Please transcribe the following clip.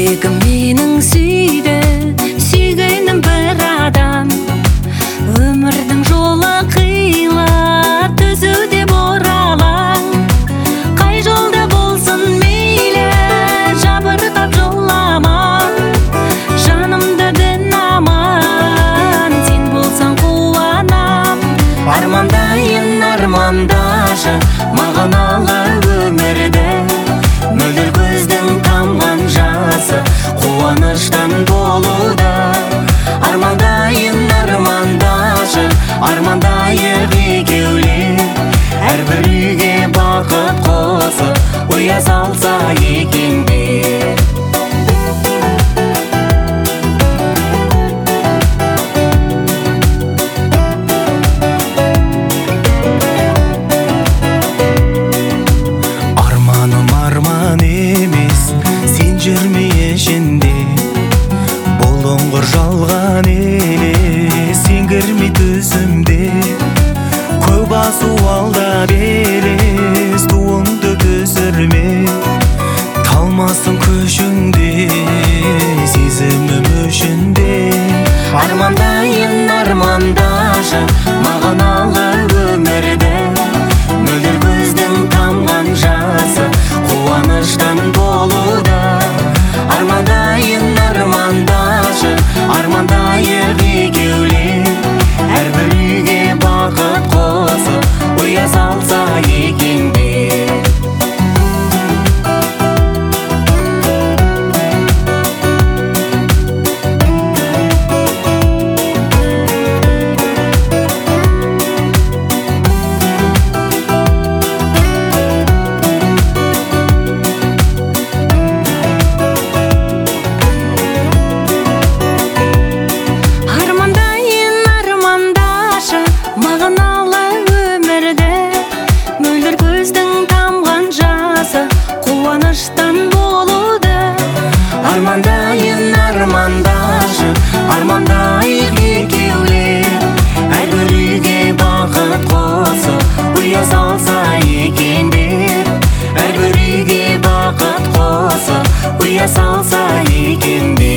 жүрегім менің сүйді, сүйгенім бір адам. Өмірдің жолы қилы, түзуде бұралаң. Қай жолда болсын мейлі, жабырқап жолама. Жанымда дін аман, сен болсаң қуанам. Армандайын армандашы мағыналы өмірді. Мөлдір көздің тамған жасы қуаныштан болуда. Армандайын армандашы, армандайық екеулер. Әрбір үйге бақыт қосып ұя салса екен бе. Арман емес, сен жүрме ішінде. Бұлыңғыр жалған елес, сен кірме төзімде. Көп асу алда белес, туыңды түсірме. Талмасын көшіңде, сезімім үшінде. Армандайын армандашы мағыналы өмірді. Мөлдір көздің тамған жасы қуаныштан болуда. Армандайын армандашы, армандайық екеулер. Әрбір үйге бақыт қосып ұя салса екен бе. Армандайын армандашы, армандайық екеулер. Әрбір үйге бақыт қосып ұя салса екен бе. Әрбір үйге бақыт қосып ұя салса екен бе.